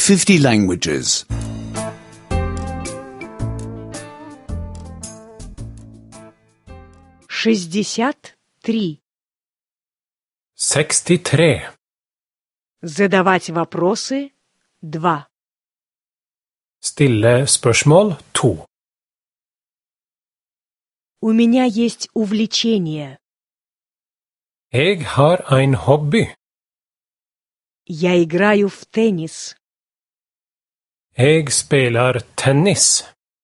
50 languages. 63. 63. Задавать вопросы 2. Stille spørsmål 2. У меня есть увлечение. Jeg har en hobby. Я играю в теннис. Jeg spiller tennis.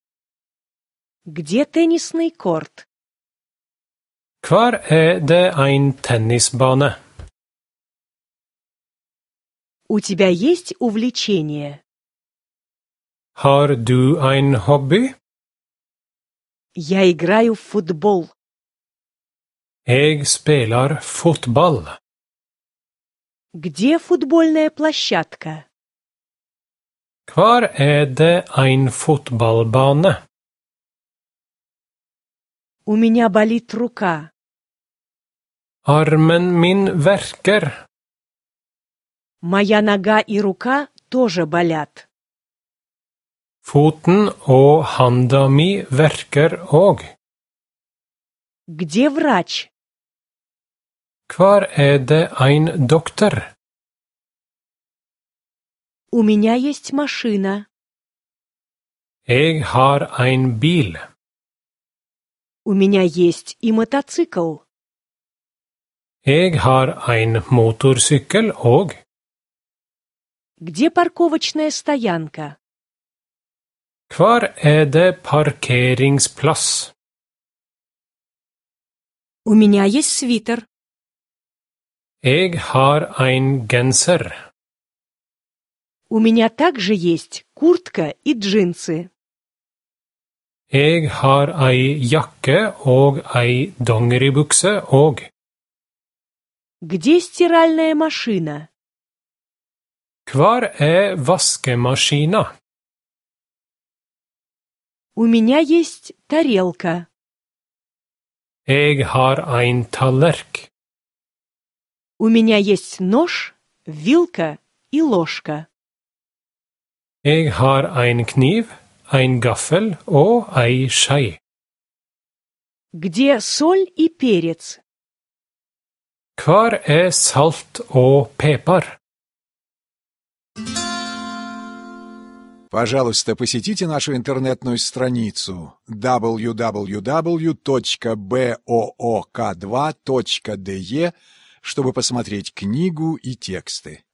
Где теннисный корт? Hvor det en tennisbane? У тебя есть увлечение? Har du en hobby? Я играю в футбол. Jeg spiller fotball. Где футбольная площадка? Hvor det en fotballbane? У меня болит рука. Armen min verker. Моя нога и рука тоже болят. Foten og handa mi verker òg. Где врач? Hvor det en doktor? У меня есть машина. Jeg har en bil. У меня есть и мотоцикл. Jeg har en motorsykkel òg. Где парковочная стоянка? Hvor det parkeringsplass? У меня есть свитер. Jeg har en genser. У меня также есть куртка и джинсы. Jeg har ei jakke og ei dongeribukse òg. Где стиральная машина? Hvor vaskemaskina? У меня есть тарелка. Jeg har en tallerk. У меня есть нож, вилка и ложка. Jeg har en kniv, en gaffel og ei skei. Где соль и перец? Hvor salt og pepar? Пожалуйста, посетите нашу интернетную страницу www.book2.de, чтобы посмотреть книгу и тексты.